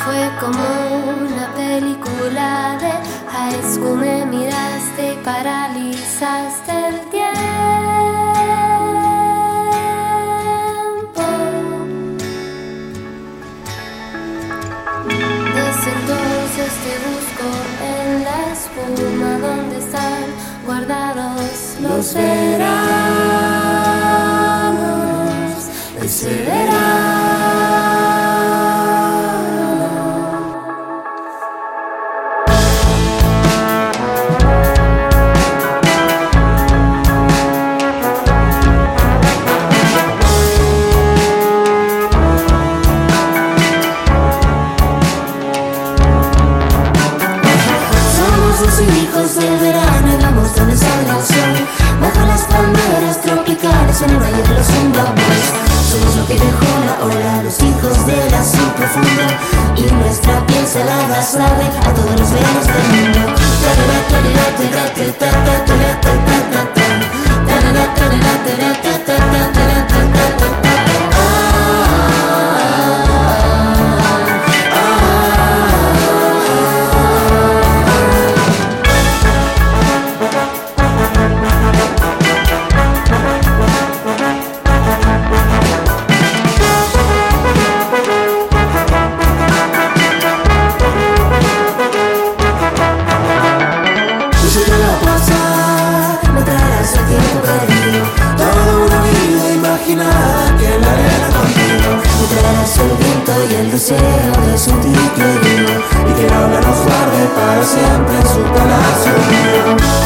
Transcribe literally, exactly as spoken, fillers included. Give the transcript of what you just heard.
Fue como una película de high school. Me miraste y paralizaste el tiempo. Desde entonces te busco en la espuma donde están guardados los veranos, ese verano. Hijos del verano y vamos donde salga el sol. Bajo las palmeras tropicales en el valle de los Indomables. Somos lo que dejó la ola, los hijos del azul profundo. Y nuestra piel salada sabe a todos los veranos del mundo. Que la arena contigo me traerás el viento y el deseo de sentirte vivo, y que la ola nos guarde para siempre en su palacio.